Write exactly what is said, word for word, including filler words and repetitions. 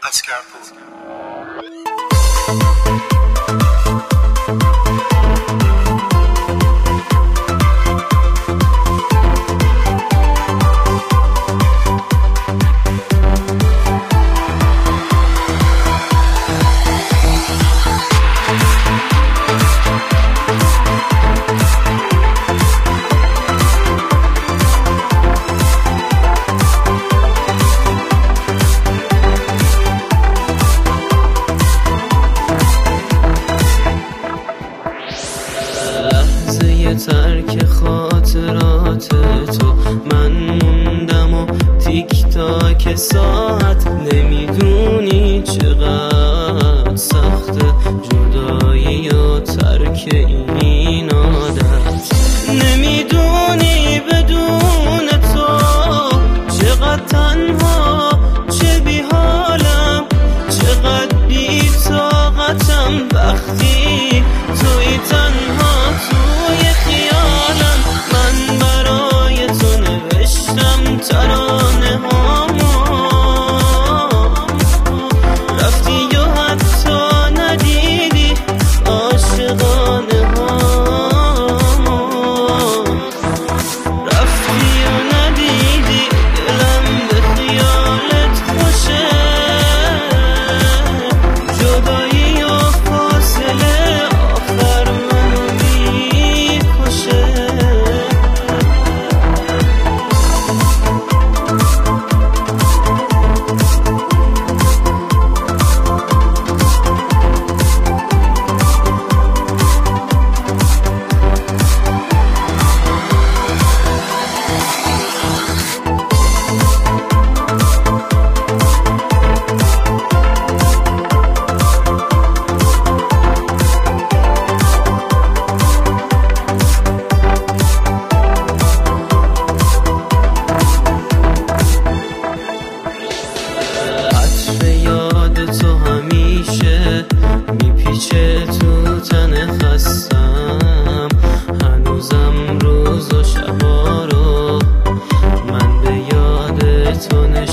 اسکرپور. ترک خاطرات تو من موندم و تیک تاک ساعت، نمیدونی چقدر سخت جدایی و ترک این عادت، نمیدونی بدون تو چقدر تنها، چه بی حالم، چقدر بی طاقتم وقتی توی تنها توی خیالم. من برای تو نوشتم ترانه هامو، رفتی و حتی ندیدی عاشقانه هامو، رفتی و ندیدی دلم به خیالت خوشه، جدایی و فاصله آخر منو میکشه. میپیچه تو تن خستم، هنوزم روز و شبا رو من به یاد تو